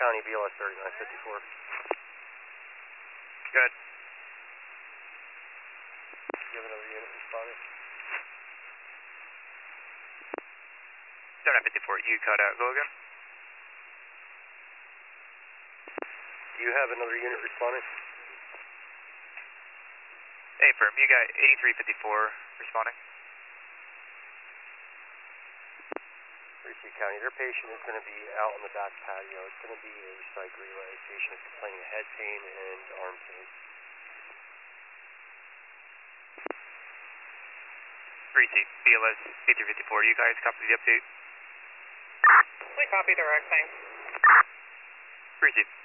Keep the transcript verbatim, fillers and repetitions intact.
County, B L S thirty-nine fifty-four. Good. Do you have another unit responding? thirty-nine fifty-four, you cut out. Go again. Do you have another unit responding? Hey, firm, you got eighty-three fifty-four responding. Receipt County, their patient is going to be out on the back patio. It's going to be a psych relay. Patient is complaining of head pain and arm pain. Receipt, B L S eighty-three fifty-four, you guys copy the update? We copy direct, thanks. Receipt.